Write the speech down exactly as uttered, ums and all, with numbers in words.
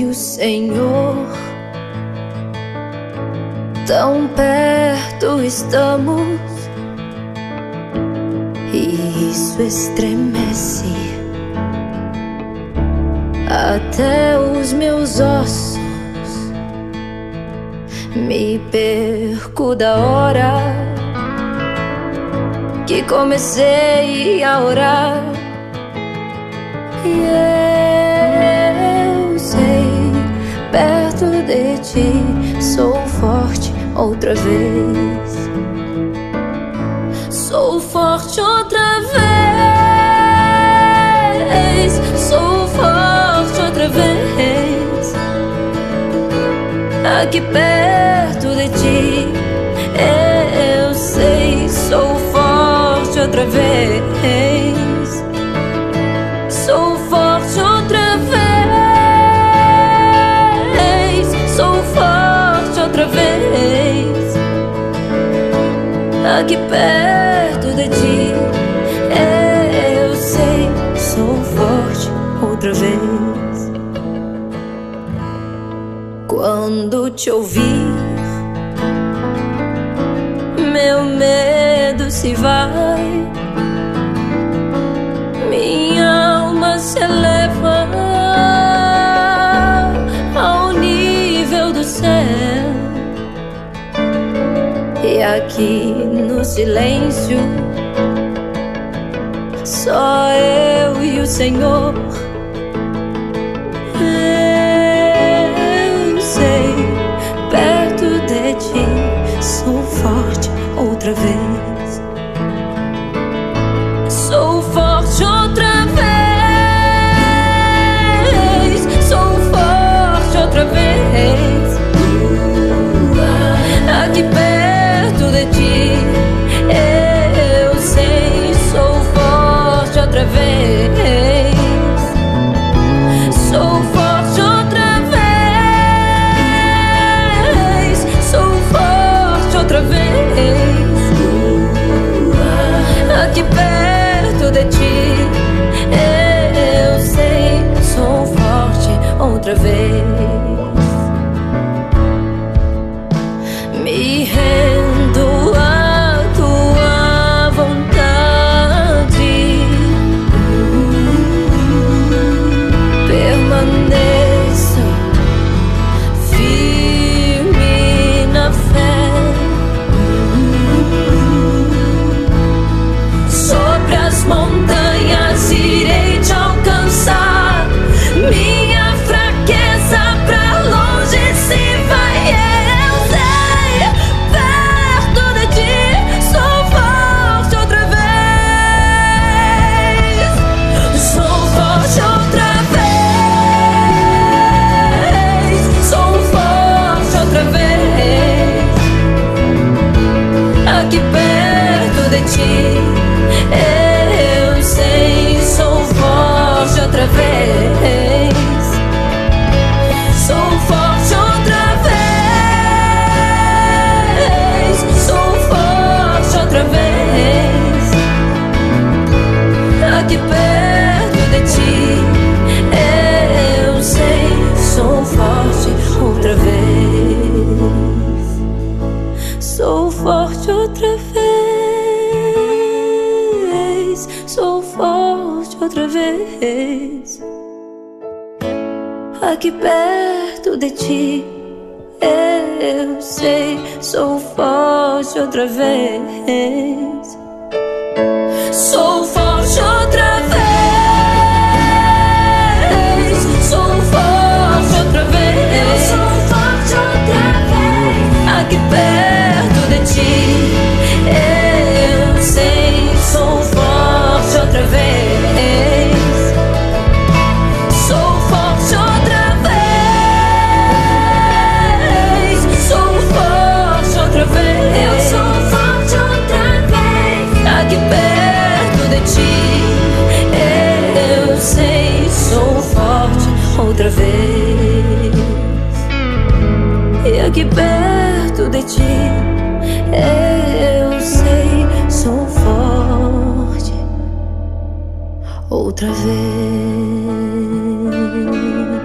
e o Senhor, tão perto estamos, e isso estremece até os meus ossos. Me perco da hora que comecei a orar, e eu sei, perto de ti sou forte outra vez. Sou forte outra vez, sou forte outra vez. Aqui perto de ti, eu sei, sou forte outra vez. Sou forte outra vez, sou forte outra vez. Aqui perto de ti, eu sei, sou forte outra vez. Quando te ouvir, meu medo se vai, minha alma se eleva ao nível do céu. E aqui no silêncio, só eu e o Senhor. Eu sei, perto de ti sou forte outra vez. Sou forte outra vez, sou forte outra vez. Aqui perto de ti, eu sei, sou forte outra vez. Sou forte outra vez, sou forte outra vez. Aqui perto de ti, eu sei, sou forte outra vez. Me rendo à tua vontade, permaneço firme na fé. Sobre as montanhas irei te alcançar, minha fraqueza pra longe se vai. Eu sei, perto de ti sou forte outra vez. Sou forte outra vez, sou forte outra vez. Aqui perto de ti, eu sei, sou forte outra vez. Sou forte outra vez, sou forte outra vez. Aqui perto de ti, eu sei, sou forte outra vez. Sou forte outra vez, sou forte outra vez. Aqui perto de ti, eu sei, sou forte outra vez. Sou forte outra vez, sou forte outra vez. Eu sou forte outra vez. Aqui perto de ti, eu sei, sou forte outra vez. Sou forte outra vez, sou forte outra vez. Eu sou forte outra vez. Aqui perto de ti, eu sei, sou forte outra vez. E aqui perto de ti, eu sei, sou forte outra vez.